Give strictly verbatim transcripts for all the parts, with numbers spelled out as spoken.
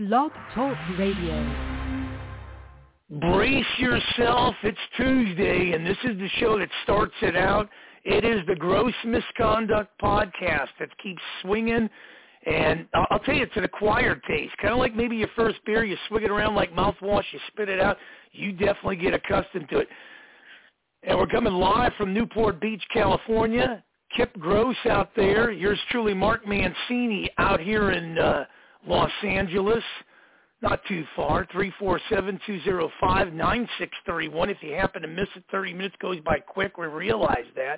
Blog Talk Radio. Brace yourself, it's Tuesday, and this is the show that starts it out. It is the Gross Misconduct Podcast that keeps swinging, and I'll tell you, it's an acquired taste. Kind of like maybe your first beer, you swig it around like mouthwash, you spit it out, you definitely get accustomed to it. And we're coming live from Newport Beach, California. Kip Gross out there. Yours truly, Mark Mancini, out here in uh, Los Angeles. Not too far, three four seven, two oh five, nine six three one. If you happen to miss it, thirty minutes goes by quick. We realize that.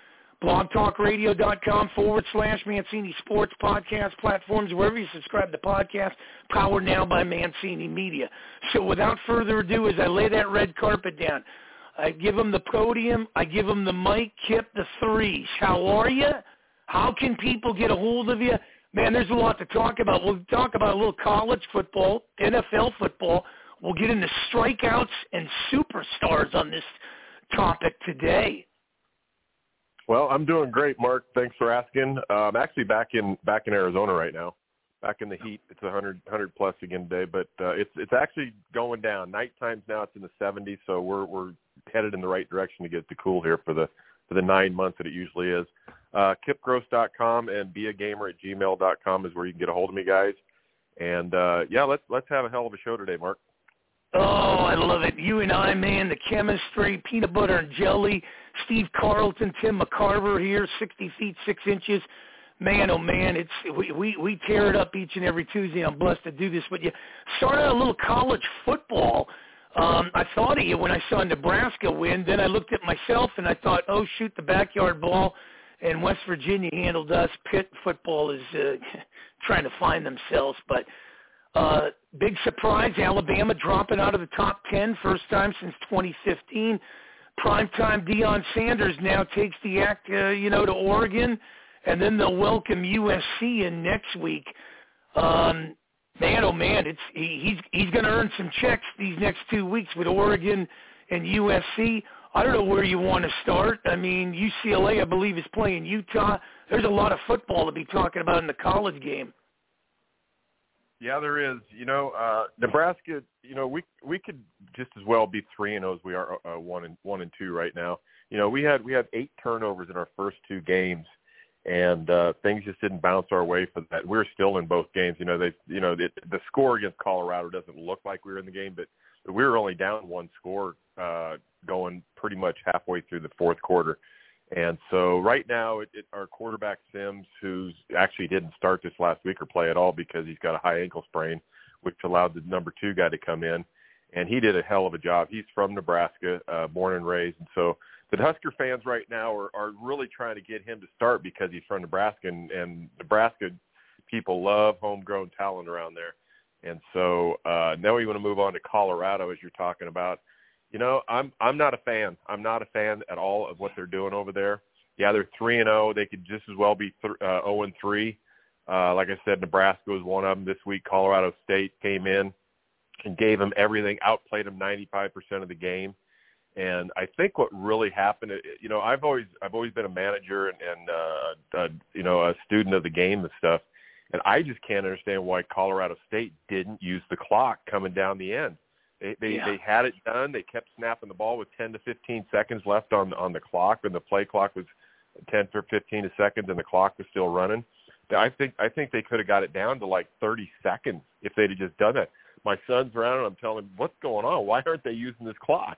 blogtalkradio.com forward slash Mancini Sports Podcast platforms, wherever you subscribe to podcasts, powered now by Mancini Media. So without further ado, as I lay that red carpet down, I give them the podium, I give them the mic, Kip, the threes. How are you? How can people get a hold of you? Man, there's a lot to talk about. We'll talk about a little college football, N F L football. We'll get into strikeouts and superstars on this topic today. Well, I'm doing great, Mark. Thanks for asking. Uh, I'm actually back in back in Arizona right now, back in the heat. It's one hundred, one hundred plus again today, but uh, it's it's actually going down. Night times now it's in the seventies, so we're we're headed in the right direction to get to cool here for the for the nine months that it usually is. Uh, kip gross dot com and be a gamer at gmail dot com is where you can get a hold of me, guys. And, uh, yeah, let's let's have a hell of a show today, Mark. Oh, I love it. You and I, man, the chemistry, peanut butter and jelly, Steve Carlton, Tim McCarver here, sixty feet, six inches. Man, oh, man, it's we, we, we tear it up each and every Tuesday. I'm blessed to do this with you. Start out a little college football. Um, I thought of you when I saw Nebraska win. Then I looked at myself and I thought, oh, shoot, the backyard ball. And West Virginia handled us. Pitt football is uh, trying to find themselves. But uh, big surprise, Alabama dropping out of the top ten, first time since twenty fifteen. Primetime Deion Sanders now takes the act, uh, you know, to Oregon. And then they'll welcome U S C in next week. Um, man, oh, man, it's he, he's, he's going to earn some checks these next two weeks with Oregon and U S C. I don't know where you want to start. I mean, U C L A, I believe, is playing Utah. There's a lot of football to be talking about in the college game. Yeah, there is. You know, uh, Nebraska. You know, we we could just as well be three and zero as we are uh, one and one and two right now. You know, we had we had eight turnovers in our first two games, and uh, things just didn't bounce our way for that. We're still in both games. You know, they you know the, the score against Colorado doesn't look like we were in the game, but we were only down one score uh, going pretty much halfway through the fourth quarter. And so right now it, it, our quarterback Sims, who's actually didn't start this last week or play at all because he's got a high ankle sprain, which allowed the number two guy to come in. And he did a hell of a job. He's from Nebraska, uh, born and raised. And so the Husker fans right now are, are really trying to get him to start because he's from Nebraska. And, and Nebraska people love homegrown talent around there. And so uh, now we want to move on to Colorado, as you're talking about. You know, I'm I'm not a fan. I'm not a fan at all of what they're doing over there. Yeah, they're three and zero. They could just as well be th- uh, zero and three. Uh, like I said, Nebraska was one of them this week. Colorado State came in and gave them everything, outplayed them ninety-five percent of the game. And I think what really happened, you know, I've always I've always been a manager and, and uh, uh, you know a student of the game and stuff. And I just can't understand why Colorado State didn't use the clock coming down the end. They they, yeah. they had it done. They kept snapping the ball with ten to fifteen seconds left on on the clock, and the play clock was ten to fifteen seconds, and the clock was still running. I think I think they could have got it down to like thirty seconds if they'd have just done that. My son's around, and I'm telling him, what's going on? Why aren't they using this clock?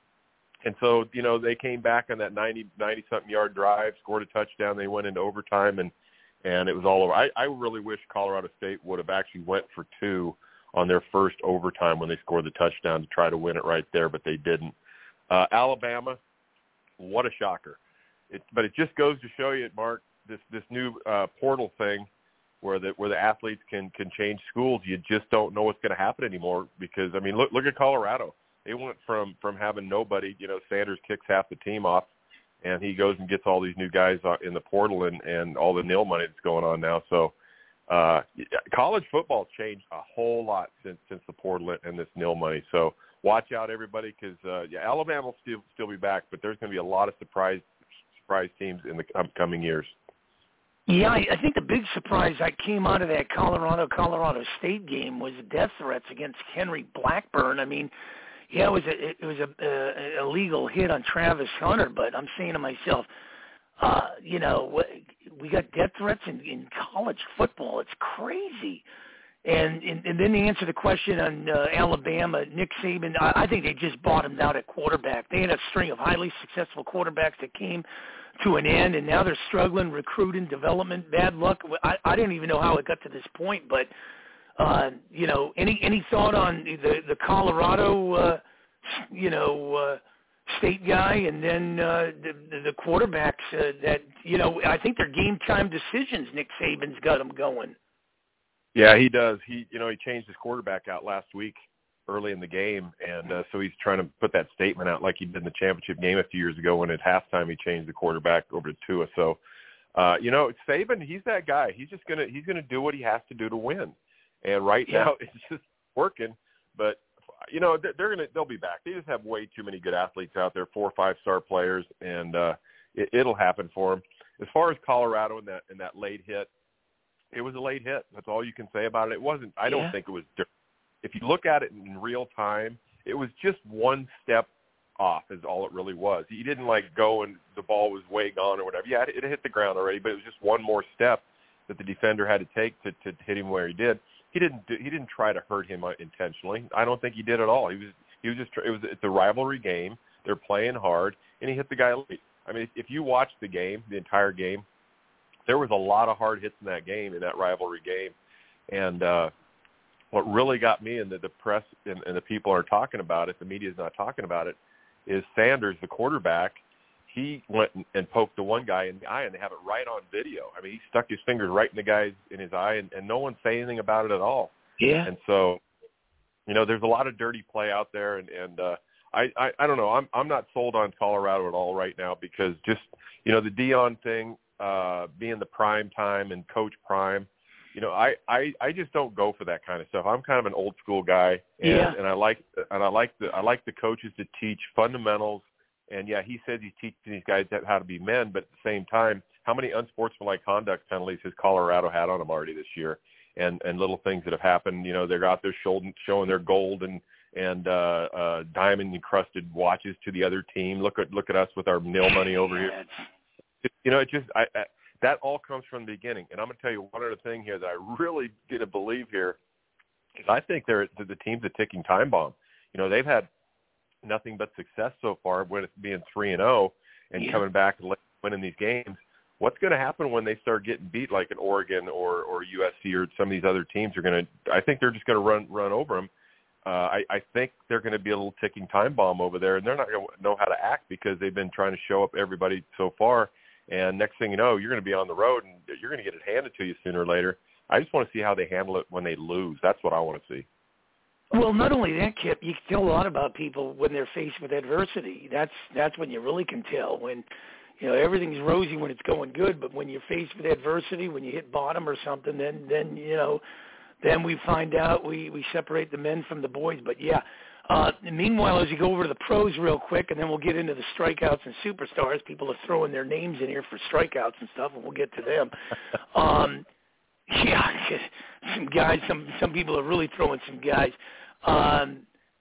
And so, you know, they came back on that ninety, ninety-something yard drive, scored a touchdown. They went into overtime, and and it was all over. I, I really wish Colorado State would have actually went for two on their first overtime when they scored the touchdown to try to win it right there, but they didn't. Uh, Alabama, what a shocker. It, but it just goes to show you, Mark, this this new uh, portal thing where the where the athletes can can change schools. You just don't know what's going to happen anymore because, I mean, look look at Colorado. They went from, from having nobody, you know, Sanders kicks half the team off, and he goes and gets all these new guys in the portal and, and all the nil money that's going on now. So uh, college football's changed a whole lot since since the portal and this nil money. So watch out, everybody, because uh, yeah, Alabama will still still be back, but there's going to be a lot of surprise surprise teams in the upcoming years. Yeah, I, I think the big surprise that came out of that Colorado-Colorado State game was the death threats against Henry Blackburn. I mean, yeah, it was a it was a, a illegal hit on Travis Hunter, but I'm saying to myself, uh, you know, we got death threats in, in college football. It's crazy. And, and and then to answer the question on uh, Alabama, Nick Saban, I, I think they just bottomed out at quarterback. They had a string of highly successful quarterbacks that came to an end, and now they're struggling, recruiting, development, bad luck. I, I didn't even know how it got to this point, but, uh, you know, any any thought on the, the Colorado, uh, you know, uh, state guy and then uh, the, the quarterbacks uh, that, you know, I think they're game-time decisions Nick Saban's got them going. Yeah, he does. He, you know, he changed his quarterback out last week early in the game, and uh, so he's trying to put that statement out like he did in the championship game a few years ago when at halftime he changed the quarterback over to Tua. So, uh, you know, Saban, he's that guy. He's just gonna he's gonna do what he has to do to win, and right yeah. now it's just working. But you know, they're gonna they'll be back. They just have way too many good athletes out there, four or five star players, and uh, it, it'll happen for them. As far as Colorado and that and that late hit. It was a late hit. That's all you can say about it. It wasn't – I don't yeah. think it was – if you look at it in real time, it was just one step off is all it really was. He didn't, like, go and the ball was way gone or whatever. Yeah, it, it hit the ground already, but it was just one more step that the defender had to take to, to hit him where he did. He didn't do, he didn't try to hurt him intentionally. I don't think he did at all. He was he was just – it was it's a rivalry game. They're playing hard, and he hit the guy late. I mean, if, if you watch the game, the entire game, there was a lot of hard hits in that game, in that rivalry game. And uh, what really got me and the, the press and, and the people are talking about it, the media is not talking about it, is Sanders, the quarterback, he went and poked the one guy in the eye, and they have it right on video. I mean, he stuck his fingers right in the guy's in his eye, and, and no one said anything about it at all. Yeah. And so, you know, there's a lot of dirty play out there, and, and uh, I, I, I don't know. I'm I'm not sold on Colorado at all right now because just, you know, the Deion thing, uh, being the prime time and Coach Prime, you know, I, I, I just don't go for that kind of stuff. I'm kind of an old school guy, and, yeah. and I like and I like the I like the coaches to teach fundamentals. And yeah, he says he's teaching these guys how to be men, but at the same time, how many unsportsmanlike conduct penalties has Colorado had on them already this year? And and little things that have happened, you know, they're out there showing showing their gold and and uh, uh, diamond encrusted watches to the other team. Look at look at us with our nil money over here. You know, it just I, I, that all comes from the beginning. And I'm going to tell you one other thing here that I really didn't believe here is I think they're the, the team's a ticking time bomb. You know, they've had nothing but success so far with being three and zero and yeah. coming back and winning these games. What's going to happen when they start getting beat like an Oregon or or U S C or some of these other teams are going to? I think they're just going to run run over them. Uh, I, I think they're going to be a little ticking time bomb over there, and they're not going to know how to act because they've been trying to show up everybody so far. And next thing you know, you're going to be on the road, and you're going to get it handed to you sooner or later. I just want to see how they handle it when they lose. That's what I want to see. Well, not only that, Kip, you can tell a lot about people when they're faced with adversity. That's that's when you really can tell. When, you know, everything's rosy when it's going good, but when you're faced with adversity, when you hit bottom or something, then, then you know, then we find out we, we separate the men from the boys. But, yeah. Uh, meanwhile, as you go over to the pros real quick, and then we'll get into the strikeouts and superstars. People are throwing their names in here for strikeouts and stuff, and we'll get to them. Um, yeah, some guys, some some people are really throwing some guys. Um,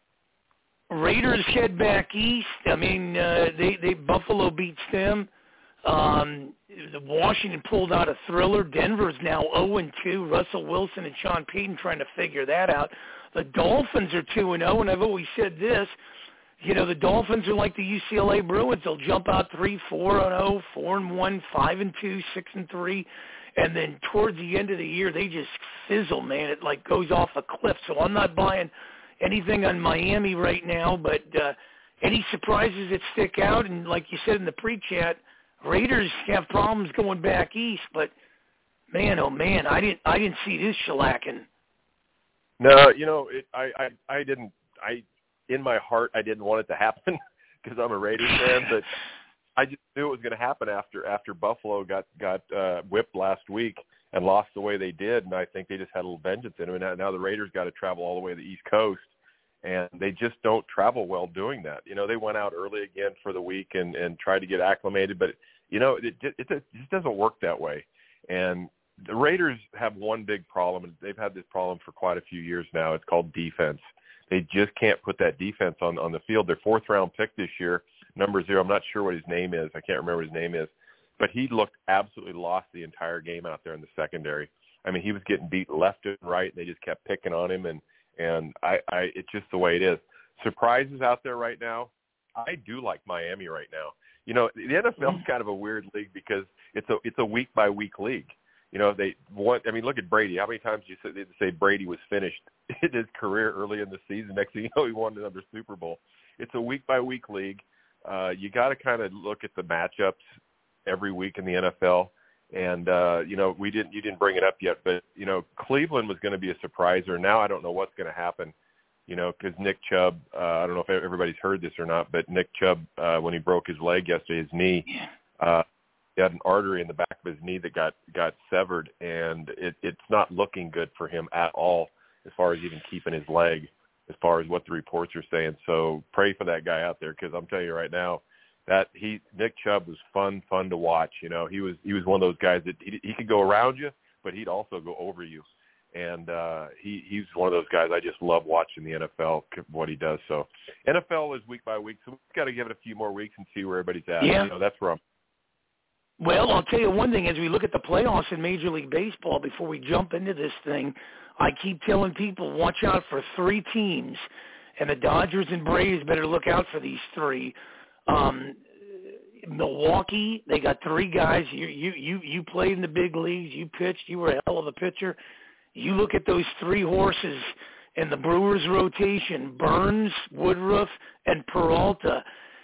Raiders head back east. I mean, uh, they they Buffalo beats them. Um, Washington pulled out a thriller. Denver's now oh and two. Russell Wilson and Sean Payton trying to figure that out. The Dolphins are two and oh, and I've always said this, you know, the Dolphins are like the U C L A Bruins. They'll jump out three, four and oh, four and one, five and two, six and three, and then towards the end of the year, they just fizzle, man. It like goes off a cliff. So I'm not buying anything on Miami right now, but uh, any surprises that stick out, and like you said in the pre-chat, Raiders have problems going back east, but man, oh man, I didn't, I didn't see this shellacking. No, you know, it, I, I, I didn't. I, in my heart, I didn't want it to happen because I'm a Raiders fan. But I just knew it was going to happen after after Buffalo got got uh, whipped last week and lost the way they did, and I think they just had a little vengeance in them. And now, now the Raiders got to travel all the way to the East Coast, and they just don't travel well doing that. You know, they went out early again for the week and and tried to get acclimated, but you know, it it, it, it just doesn't work that way. And the Raiders have one big problem, and they've had this problem for quite a few years now. It's called defense. They just can't put that defense on, on the field. Their fourth-round pick this year, number zero, I'm not sure what his name is. I can't remember what his name is. But he looked absolutely lost the entire game out there in the secondary. I mean, he was getting beat left and right, and they just kept picking on him, and, and I, I it's just the way it is. Surprises out there right now, I do like Miami right now. You know, the N F L is kind of a weird league because it's a it's a week-by-week league. You know, they want. I mean, look at Brady. How many times do you say, say Brady was finished in his career early in the season? Next thing you know, he won another Super Bowl. It's a week-by-week league. Uh, you got to kind of look at the matchups every week in the N F L. And, uh, you know, we didn't, you didn't bring it up yet, but, you know, Cleveland was going to be a surpriser. Now I don't know what's going to happen, you know, because Nick Chubb, uh, I don't know if everybody's heard this or not, but Nick Chubb, uh, when he broke his leg yesterday, his knee, uh, he had an artery in the back of his knee that got, got severed, and it, it's not looking good for him at all as far as even keeping his leg, as far as what the reports are saying. So pray for that guy out there, because I'm telling you right now, that he Nick Chubb was fun, fun to watch. You know, he was he was one of those guys that he, he could go around you, but he'd also go over you. And uh, he he's one of those guys I just love watching the N F L, what he does. So N F L is week by week, so we've got to give it a few more weeks and see where everybody's at. Yeah. You know, that's where I'm. Well, I'll tell you one thing. As we look at the playoffs in Major League Baseball, before we jump into this thing, I keep telling people, watch out for three teams, and the Dodgers and Braves better look out for these three. Um, Milwaukee, they got three guys. You, you you you played in the big leagues. You pitched. You were a hell of a pitcher. You look at those three horses in the Brewers rotation: Burns, Woodruff, and Peralta.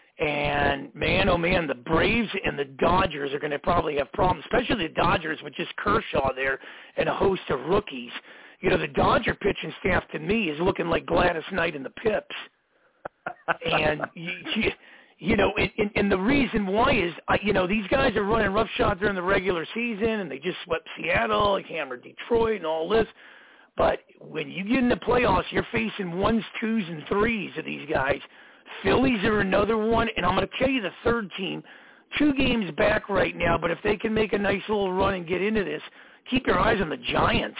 And man, oh man, the Braves and the Dodgers are going to probably have problems, especially the Dodgers with just Kershaw there and a host of rookies. You know, the Dodger pitching staff to me is looking like Gladys Knight and the Pips. And you, you You know, and, and, and the reason why is, uh, you know, these guys are running roughshod during the regular season, and they just swept Seattle, like hammered Detroit and all this. But when you get in the playoffs, you're facing ones, twos, and threes of these guys. Phillies are another one, and I'm going to tell you the third team, two games back right now, but if they can make a nice little run and get into this, keep your eyes on the Giants.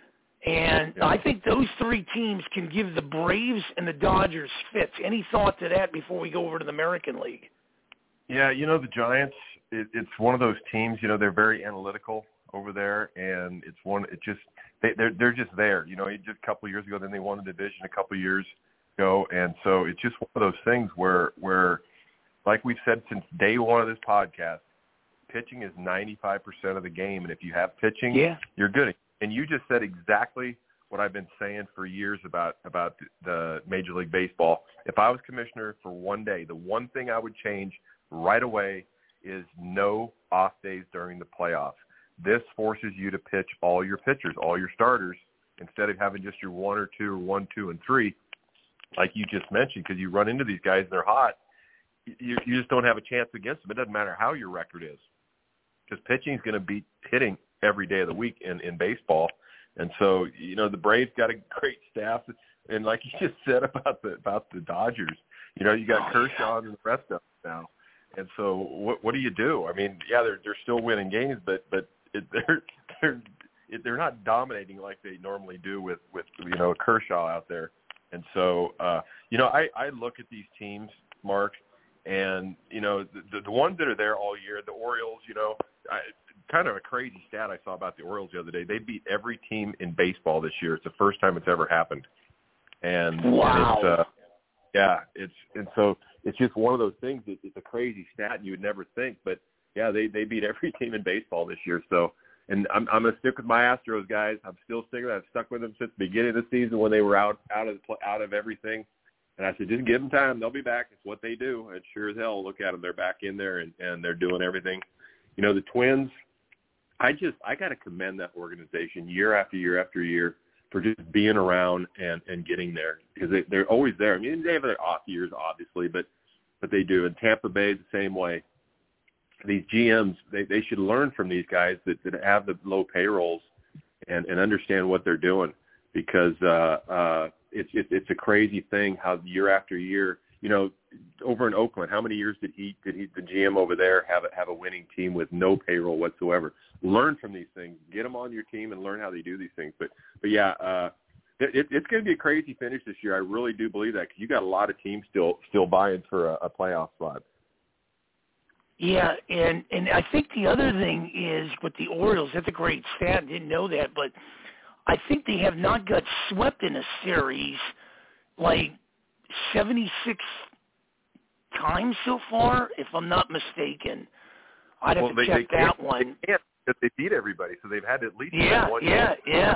And I think those three teams can give the Braves and the Dodgers fits. Any thought to that before we go over to the American League? Yeah, you know, the Giants, it, it's one of those teams, you know, they're very analytical over there, and it's one, it just, they, they're, they're just there. You know, just a couple of years ago, then they won the division a couple of years ago, and so it's just one of those things where, where, like we've said since day one of this podcast, pitching is ninety-five percent of the game, and if you have pitching, yeah. you're good. And you just said exactly what I've been saying for years about, about the Major League Baseball. If I was commissioner for one day, the one thing I would change right away is no off days during the playoffs. This forces you to pitch all your pitchers, all your starters, instead of having just your one or two or one, two, and three, like you just mentioned, because you run into these guys and they're hot. You, you just don't have a chance against them. It doesn't matter how your record is, because pitching is going to beat hitting every day of the week in, in baseball. And so, you know, the Braves got a great staff. And like you just said about the about the Dodgers, you know, you got oh, Kershaw yeah. and the rest of them now. And so what what do you do? I mean, yeah, they're they're still winning games, but but it, they're they're it, they're not dominating like they normally do with, with you know, Kershaw out there. And so, uh, you know, I, I look at these teams, Mark, and, you know, the, the ones that are there all year, the Orioles, you know, I, kind of a crazy stat I saw about the Orioles the other day. They beat every team in baseball this year. It's the first time it's ever happened. And, wow. and it's, uh, yeah, it's, and so it's just one of those things that it's a crazy stat and you would never think, but yeah, they, they beat every team in baseball this year. So, and I'm, I'm going to stick with my Astros guys. I'm still sticking. I've stuck with them since the beginning of the season when they were out, out of, the, out of everything. And I said, just give them time. They'll be back. It's what they do. And sure as hell, look at them. They're back in there and, and they're doing everything. You know, the Twins, I just, I got to commend that organization year after year after year for just being around and, and getting there, because they, they're always there. I mean, they have their off years, obviously, but, but they do. And Tampa Bay is the same way. These G Ms, they, they should learn from these guys that, that have the low payrolls and, and understand what they're doing, because uh, uh, it's, it's it's a crazy thing how year after year you know, over in Oakland, how many years did he did he the G M over there have a, have a winning team with no payroll whatsoever? Learn from these things, get them on your team, and learn how they do these things. But but yeah, uh, it, it's going to be a crazy finish this year. I really do believe that, because you got a lot of teams still still buying for a, a playoff spot. Yeah, and and I think the other thing is with the Orioles. That's a great stat. Didn't know that, but I think they have not got swept in a series like seventy-six times so far, if I'm not mistaken. I'd have well, to they, check they that can't, one. They can't, because they beat everybody, so they've had to at least yeah, one yeah, game. yeah.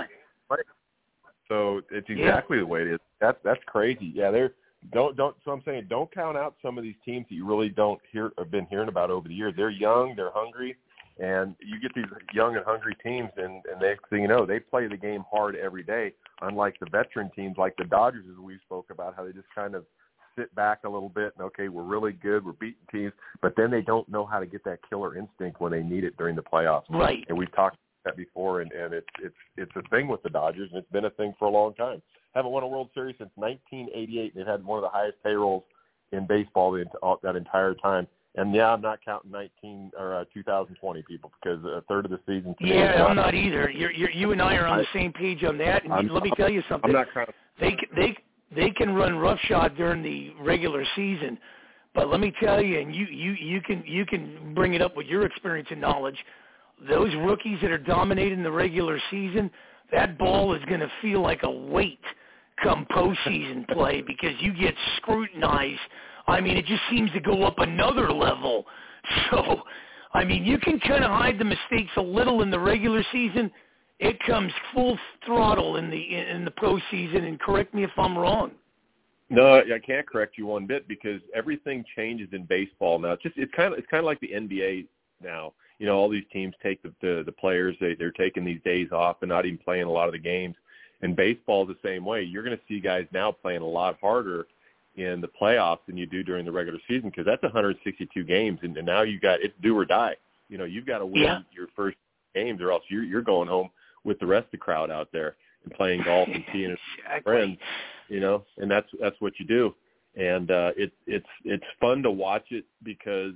So it's exactly yeah. the way it is. That's that's crazy. Yeah, they're don't don't. So I'm saying, don't count out some of these teams that you really don't hear have been hearing about over the years. They're young, they're hungry, and you get these young and hungry teams, and and next thing you know, they play the game hard every day. Unlike the veteran teams like the Dodgers, as we spoke about, how they just kind of sit back a little bit and, okay, we're really good, we're beating teams, but then they don't know how to get that killer instinct when they need it during the playoffs. Right. And we've talked about that before, and, and it's it's it's a thing with the Dodgers, and it's been a thing for a long time. Haven't won a World Series since nineteen eighty-eight. They've had one of the highest payrolls in baseball the, that entire time. And, yeah, I'm not counting nineteen or uh, two thousand twenty people, because a third of the season. Yeah, I'm not either. You're, you're, you and I are on the same page on that. And I'm, let me tell you something. I'm not counting. They they they can run roughshod during the regular season, but let me tell you, and you you you can you can bring it up with your experience and knowledge. Those rookies that are dominating the regular season, that ball is going to feel like a weight come postseason play, because you get scrutinized. I mean, it just seems to go up another level. So, I mean, you can kind of hide the mistakes a little in the regular season. It comes full throttle in the in the postseason, and correct me if I'm wrong. No, I can't correct you one bit, because everything changes in baseball now. It's just it's kind of it's kind of like the N B A now. You know, all these teams take the the, the players, they they're taking these days off and not even playing a lot of the games. And baseball is the same way. You're going to see guys now playing a lot harder in the playoffs than you do during the regular season, because that's one hundred sixty-two games, and, and now you got it's do or die. You know, you've got to win yeah. your first games, or else you're you're going home with the rest of the crowd out there and playing golf and seeing exactly. friends. You know, and that's that's what you do. And uh, it's it's it's fun to watch it, because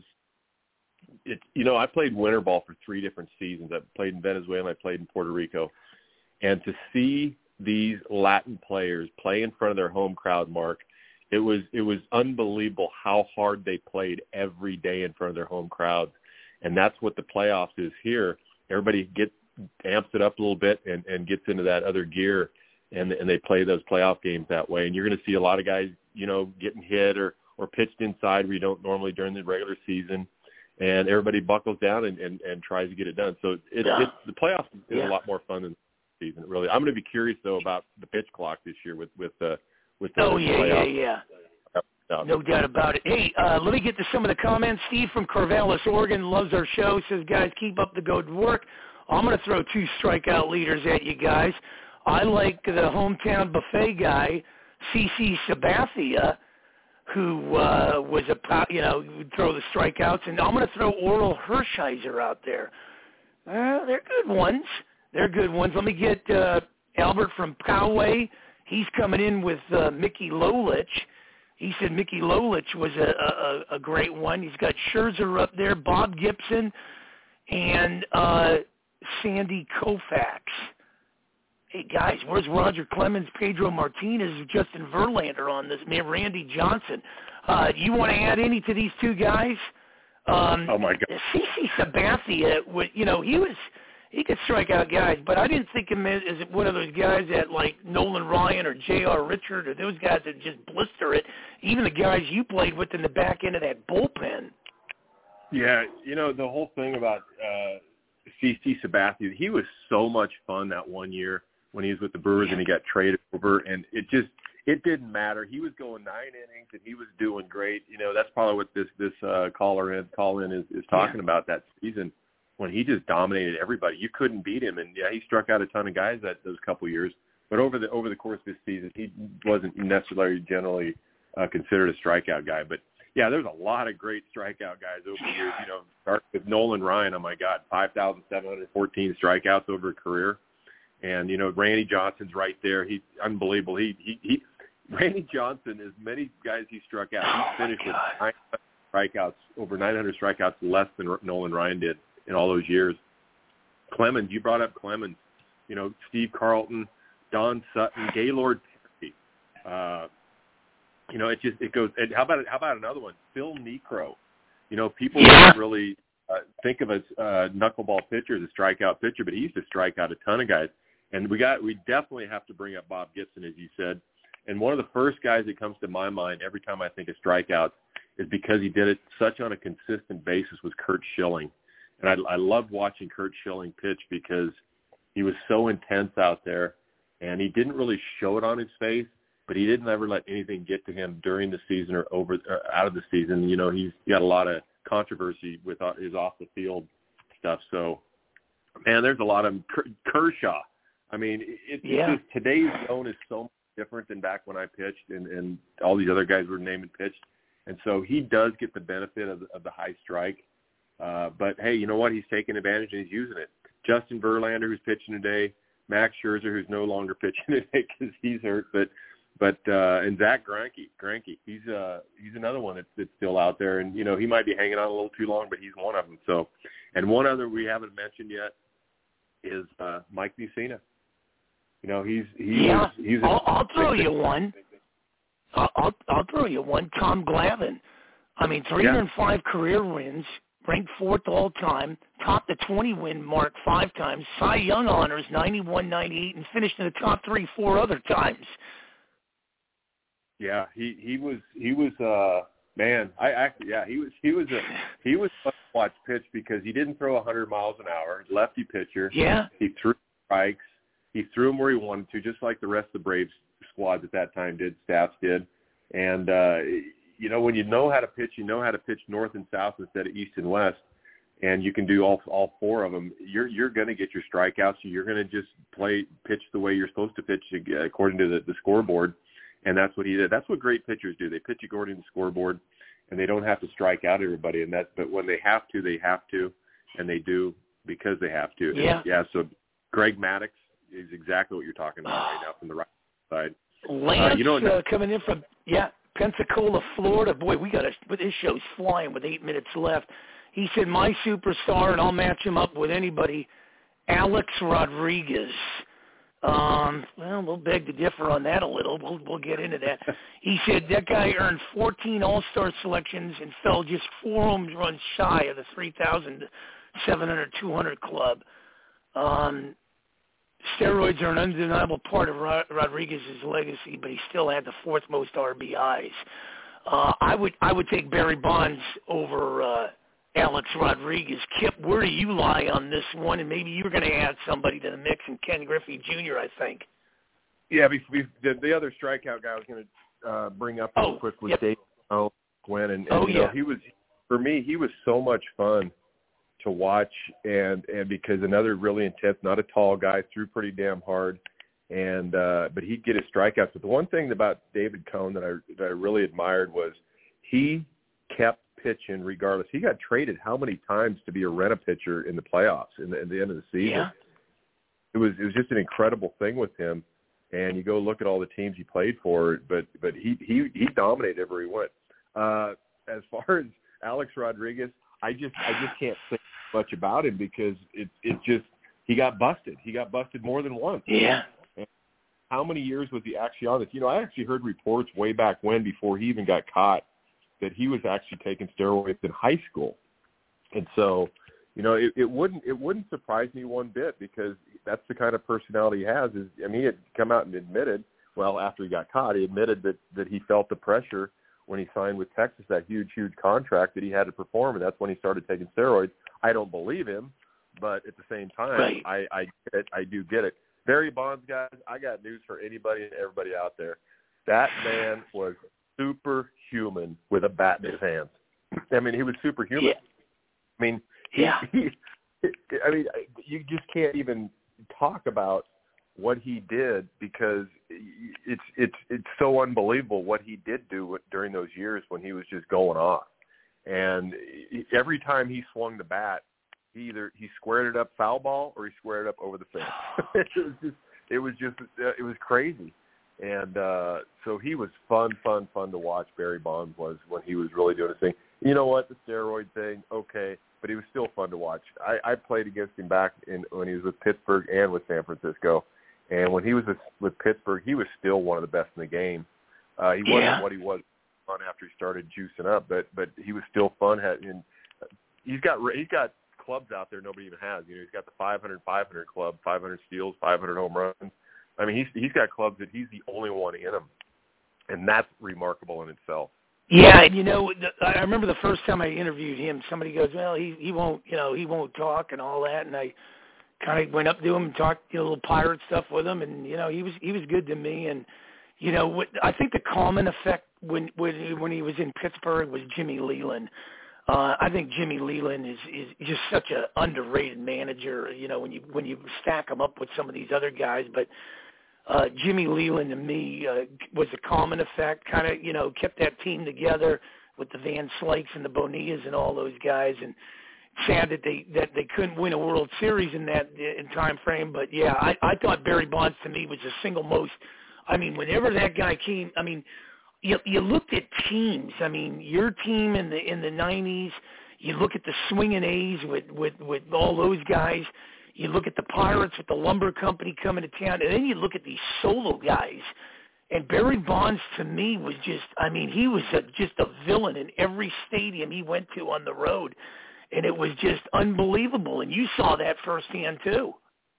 it's you know I played winter ball for three different seasons. I played in Venezuela, and I played in Puerto Rico, and to see these Latin players play in front of their home crowd, Mark, it was it was unbelievable how hard they played every day in front of their home crowds. And that's what the playoffs is here. Everybody gets amps it up a little bit and, and gets into that other gear, and and they play those playoff games that way. And you're going to see a lot of guys, you know, getting hit or, or pitched inside where you don't normally during the regular season. And everybody buckles down and, and, and tries to get it done. So it, yeah. it's the playoffs is yeah. a lot more fun than season, really. I'm going to be curious though about the pitch clock this year with with uh, with the oh yeah playoffs. yeah yeah no. no doubt about it. Hey, uh, let me get to some of the comments. Steve from Corvallis, Oregon, loves our show. Says, guys, keep up the good work. I'm going to throw two strikeout leaders at you guys. I like the hometown buffet guy, C C Sabathia, who uh, was a you know would throw the strikeouts, and I'm going to throw Oral Hershiser out there. Uh, they're good ones. They're good ones. Let me get uh, Albert from Poway. He's coming in with uh, Mickey Lolich. He said Mickey Lolich was a, a, a great one. He's got Scherzer up there, Bob Gibson, and uh, Sandy Koufax. Hey, guys, where's Roger Clemens, Pedro Martinez, Justin Verlander on this? Man, Randy Johnson. Uh, you want to add any to these two guys? Um, oh, my God. C C Sabathia, you know, he was – he could strike out guys, but I didn't think him as one of those guys that like Nolan Ryan or J R. Richard or those guys that just blister it. Even the guys you played with in the back end of that bullpen. Yeah, you know, the whole thing about uh, C C Sabathia, he was so much fun that one year when he was with the Brewers, yeah. and he got traded over, and it just it didn't matter. He was going nine innings, and he was doing great. You know, that's probably what this this uh, caller in call in is, is talking yeah. about that season. When he just dominated everybody, you couldn't beat him, and yeah, he struck out a ton of guys that those couple years. But over the over the course of this season, he wasn't necessarily generally uh, considered a strikeout guy. But yeah, there's a lot of great strikeout guys over the years. You know, start with Nolan Ryan. Oh my God, five thousand seven hundred fourteen strikeouts over a career, and you know Randy Johnson's right there. He's unbelievable. He he he. Randy Johnson, as many guys he struck out, Oh, he finished my with God. nine hundred strikeouts, over nine hundred strikeouts less than Nolan Ryan did in all those years. Clemens, you brought up Clemens. You know, Steve Carlton, Don Sutton, Gaylord Perry. Uh, you know, it just it goes. And how about how about another one? Phil Niekro. You know, people Yeah. don't really uh, think of a uh, knuckleball pitcher as a strikeout pitcher, but he used to strike out a ton of guys. And we got we definitely have to bring up Bob Gibson, as you said. And one of the first guys that comes to my mind every time I think of strikeouts is because he did it such on a consistent basis was Curt Schilling. And I, I loved watching Curt Schilling pitch because he was so intense out there, and he didn't really show it on his face, but he didn't ever let anything get to him during the season or over or out of the season. You know, he's got a lot of controversy with his off-the-field stuff. So, man, there's a lot of Kershaw. I mean, it, Yeah. it's just today's zone is so much different than back when I pitched, and, and all these other guys were named and pitched. And so he does get the benefit of, of the high strike. Uh, but, hey, you know what? He's taking advantage and he's using it. Justin Verlander, who's pitching today, Max Scherzer, who's no longer pitching today because he's hurt, but but uh, and Zach Greinke, Greinke, he's uh he's another one that's, that's still out there, and you know he might be hanging on a little too long, but he's one of them. So, and one other we haven't mentioned yet is uh, Mike Mussina. You know he's he's Yeah. he's. I'll, I'll throw you one. I'll, I'll I'll throw you one. Tom Glavine. I mean, three hundred five yeah. career wins, ranked fourth all time, topped the twenty-win mark five times, Cy Young honors ninety-one, ninety-eight, and finished in the top three four other times. Yeah, he he was he was uh man. I actually yeah he was he was a he was fun to watch pitch because he didn't throw one hundred miles an hour. Lefty pitcher. Yeah. He threw strikes. He threw them where he wanted to, just like the rest of the Braves squads at that time did, staffs did. And uh, you know, when you know how to pitch, you know how to pitch north and south instead of east and west, and you can do all all four of them. You're you're going to get your strikeouts. You're going to just play pitch the way you're supposed to pitch according to the, the scoreboard. And that's what he did. That's what great pitchers do. They pitch according to the scoreboard, and they don't have to strike out everybody. And that's but when they have to, they have to, and they do because they have to. Yeah. And, yeah. So Greg Maddux is exactly what you're talking about right now from the right side. Lance uh, you know, uh, coming in from yeah Pensacola, Florida. Boy, we got a this show's flying with eight minutes left. He said my superstar, and I'll match him up with anybody. Alex Rodriguez. Um, well, we'll beg to differ on that a little. We'll we'll get into that. He said that guy earned fourteen All-Star selections and fell just four home runs shy of the three thousand seven hundred, two hundred club. Um, steroids are an undeniable part of Rod- Rodriguez's legacy, but he still had the fourth most R B Is. Uh, I would I would take Barry Bonds over uh, Alex Rodriguez. Kip, where do you lie on this one? And maybe you're going to add somebody to the mix, and Ken Griffey Junior, I think. Yeah, be, be, the, the other strikeout guy I was going to uh, bring up real oh, quick was yep. Dave oh, Gwynn, and, and oh, you yeah. know, he was for me. He was so much fun to watch, and and because another really intense, not a tall guy, threw pretty damn hard, and uh, but he'd get his strikeouts. But the one thing about David Cone that I that I really admired was he kept pitching regardless. He got traded how many times to be a rent a pitcher in the playoffs in the, at the end of the season. Yeah. It was it was just an incredible thing with him. And you go look at all the teams he played for, but but he he, he dominated everywhere he went. Uh, as far as Alex Rodriguez, I just I just can't say much about him because it it just he got busted. He got busted more than once. Yeah. And how many years was he actually on this? You know, I actually heard reports way back when, before he even got caught, that he was actually taking steroids in high school. And so, you know, it, it wouldn't it wouldn't surprise me one bit because that's the kind of personality he has. Is I mean, he had come out and admitted, well, after he got caught, he admitted that, that he felt the pressure when he signed with Texas, that huge, huge contract that he had to perform, and that's when he started taking steroids. I don't believe him, but at the same time, right. I, I get it. I do get it. Barry Bonds, guys, I got news for anybody and everybody out there. That man was superhuman with a bat in his hands. I mean, he was superhuman. Yeah. I mean, yeah. He, I mean, you just can't even talk about what he did because it's it's it's so unbelievable what he did do during those years when he was just going off. And every time he swung the bat, he either he squared it up foul ball or he squared it up over the fence. it was just it was just it was crazy. And uh, so he was fun, fun, fun to watch. Barry Bonds was when he was really doing his thing. You know what? The steroid thing, okay, but he was still fun to watch. I, I played against him back in, when he was with Pittsburgh and with San Francisco. And when he was with, with Pittsburgh, he was still one of the best in the game. Uh, he wasn't yeah. what he was after he started juicing up, but but he was still fun. And he's got he's got clubs out there nobody even has. You know, he's got the five hundred, five hundred club, five hundred steals, five hundred home runs. I mean, he's he's got clubs that he's the only one in them, and that's remarkable in itself. Yeah, and you know, the, I remember the first time I interviewed him, somebody goes, "Well, he he won't, you know, he won't talk and all that," and I kind of went up to him and talked, you know, a little pirate stuff with him, and you know, he was he was good to me, and you know, what, I think the common effect when when when he was in Pittsburgh was Jimmy Leland. Uh, I think Jimmy Leland is, is just such an underrated manager. You know, when you when you stack him up with some of these other guys, but uh, Jimmy Leland to me uh, was a common effect. Kind of, you know, kept that team together with the Van Slykes and the Bonillas and all those guys. And sad that they that they couldn't win a World Series in that in time frame. But yeah, I, I thought Barry Bonds to me was the single most. I mean, whenever that guy came, I mean. You, you looked at teams. I mean, your team in the in the nineties. You look at the Swinging A's with, with, with all those guys. You look at the Pirates with the lumber company coming to town, and then you look at these solo guys. And Barry Bonds, to me, was just, I mean, he was a, just a villain in every stadium he went to on the road. And it was just unbelievable. And you saw that firsthand, too.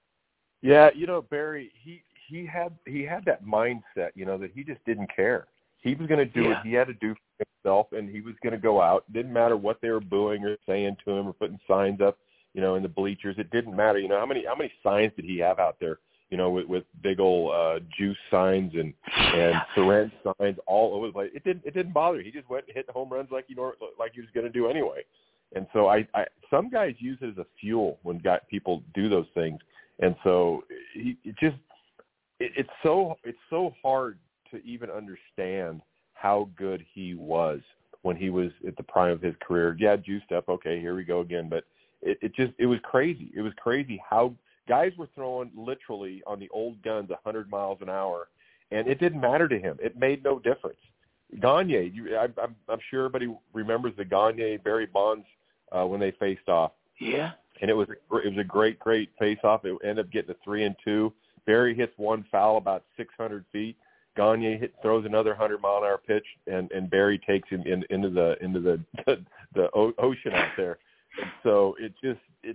Yeah, you know, Barry, he, he had he had that mindset, you know, that he just didn't care. He was going to do yeah. what he had to do for himself, and he was going to go out. It didn't matter what they were booing or saying to him or putting signs up, you know, in the bleachers. It didn't matter. You know, how many how many signs did he have out there, you know, with, with big old uh, juice signs and and syringe signs all over the place. It didn't it didn't bother him. He just went and hit home runs like he nor, like he was going to do anyway. And so I, I some guys use it as a fuel when got people do those things. And so he it just it, it's so it's so hard to even understand how good he was when he was at the prime of his career. Yeah, juiced up. Okay, here we go again. But it, it just, it was crazy. It was crazy how guys were throwing literally on the old guns one hundred miles an hour, and it didn't matter to him. It made no difference. Gagne, you, I, I'm, I'm sure everybody remembers the Gagne Barry Bonds uh, when they faced off. Yeah. And it was, it was a great, great face-off. It ended up getting a three and two. Barry hits one foul about six hundred feet. Gagne hit, throws another hundred mile an hour pitch, and, and Barry takes him in, into the into the the, the ocean out there. And so it just it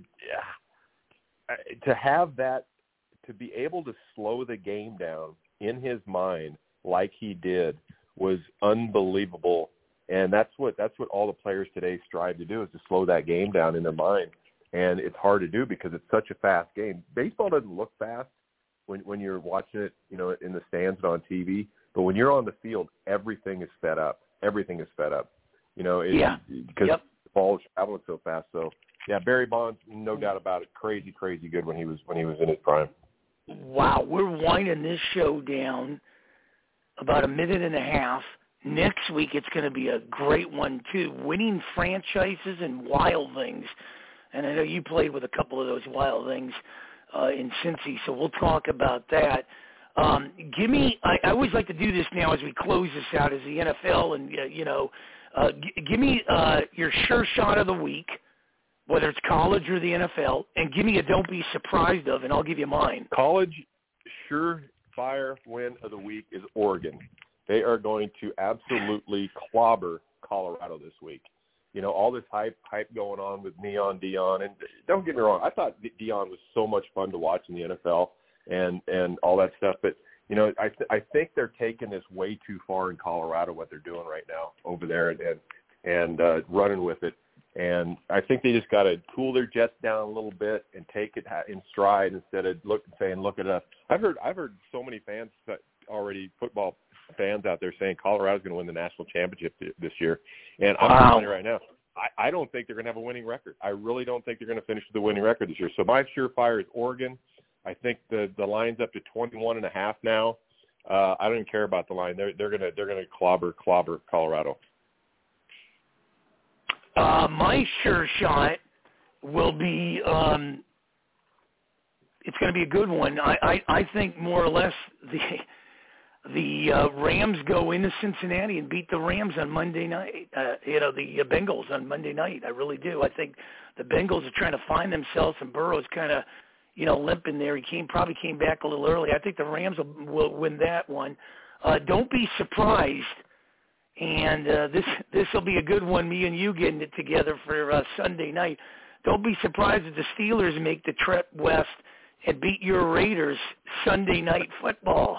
yeah. to have that, to be able to slow the game down in his mind like he did was unbelievable. And that's what that's what all the players today strive to do, is to slow that game down in their mind. And it's hard to do because it's such a fast game. Baseball doesn't look fast when when you're watching it, you know, in the stands and on T V. But when you're on the field, everything is sped up. Everything is sped up. You know, it, yeah. because yep. the ball is traveling so fast. So, yeah, Barry Bonds, no doubt about it, crazy, crazy good when he was when he was in his prime. Wow, we're winding this show down about a minute and a half. Next week it's going to be a great one, too. Winning franchises and wild things. And I know you played with a couple of those wild things Uh, in Cincy, so we'll talk about that. Um, give me, I, I always like to do this now as we close this out as the N F L, and, uh, you know, uh, g- give me uh, your sure shot of the week, whether it's college or the N F L, and give me a don't be surprised of, and I'll give you mine. College surefire win of the week is Oregon. They are going to absolutely clobber Colorado this week. You know, all this hype hype going on with Neon Deion. And don't get me wrong, I thought Deion was so much fun to watch in the N F L and, and all that stuff. But, you know, I th- I think they're taking this way too far in Colorado, what they're doing right now over there, and and, and uh, running with it. And I think they just got to cool their jets down a little bit and take it in stride instead of look, saying, look at us. I've heard, I've heard so many fans already, football fans out there saying Colorado's going to win the national championship this year. And I'm wow. telling you right now, I, I don't think they're going to have a winning record. I really don't think they're going to finish with a winning record this year. So my surefire is Oregon. I think the, the line's up to twenty-one and a half now. Uh, I don't even care about the line. They're, they're going to, they're going to clobber, clobber Colorado. Uh, my sure shot will be, um, it's going to be a good one. I, I, I think more or less the, the uh, Rams go into Cincinnati and beat the Rams on Monday night. Uh, you know, the uh, Bengals on Monday night. I really do. I think the Bengals are trying to find themselves, and Burrow's kind of, you know, limping there. He came probably came back a little early. I think the Rams will, will win that one. Uh, don't be surprised. And uh, this this will be a good one, me and you getting it together for uh, Sunday night. Don't be surprised if the Steelers make the trip west and beat your Raiders Sunday night football.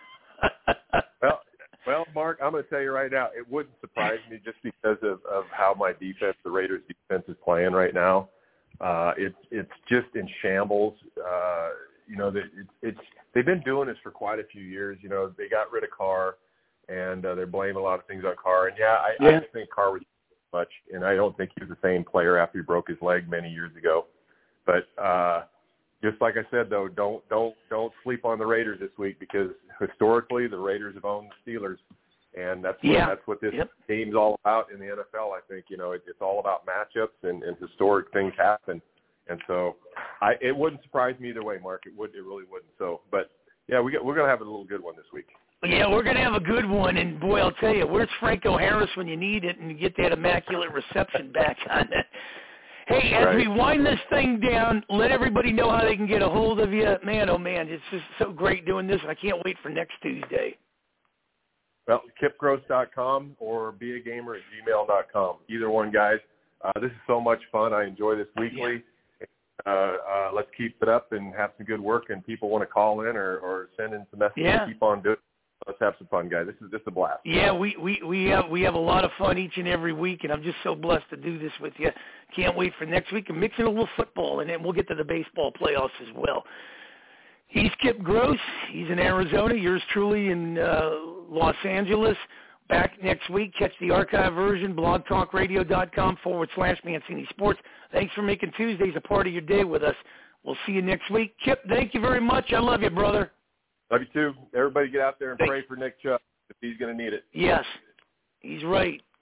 well, well, Mark, I'm going to tell you right now, it wouldn't surprise me just because of, of how my defense, the Raiders' defense, is playing right now. Uh, it's it's just in shambles. Uh, you know, it, it's they've been doing this for quite a few years. You know, they got rid of Carr. And uh, they're blaming a lot of things on Carr. And, yeah, I, yeah. I think Carr was much, and I don't think he was the same player after he broke his leg many years ago. But uh, just like I said, though, don't don't don't sleep on the Raiders this week because historically the Raiders have owned the Steelers, and that's what, yeah. that's what this yep. game's all about in the N F L. I think you know it, it's all about matchups and, and historic things happen, and so I, it wouldn't surprise me either way, Mark. It would, it really wouldn't. So, but yeah, we get, we're going to have a little good one this week. Yeah, we're going to have a good one, and boy, I'll tell you, where's Franco Harris when you need it and you get that immaculate reception back on it? Hey, as right. we wind this thing down, let everybody know how they can get a hold of you. Man, oh, man, it's just so great doing this, and I can't wait for next Tuesday. Well, kip gross dot com or be a gamer at gmail dot com. Either one, guys. Uh, this is so much fun. I enjoy this weekly. Yeah. Uh, uh, let's keep it up and have some good work, and people want to call in or, or send in some messages. Yeah. Keep on doing it. Let's have some fun, guys. This is just a blast. Yeah, we, we, we have we have a lot of fun each and every week, and I'm just so blessed to do this with you. Can't wait for next week and mixing a little football, and then we'll get to the baseball playoffs as well. He's Kip Gross. He's in Arizona. Yours truly in uh, Los Angeles. Back next week. Catch the archive version, blogtalkradio.com forward slash Mancini Sports. Thanks for making Tuesdays a part of your day with us. We'll see you next week. Kip, thank you very much. I love you, brother. Love you too. Everybody get out there and Thanks. pray for Nick Chubb if he's going to need it. Yes, he's right.